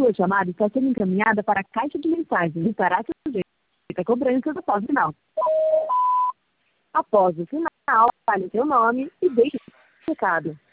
Sua chamada está sendo encaminhada para a caixa de mensagens e estará sujeita a cobrança após o final. Após o final, fale seu nome e deixe o recado.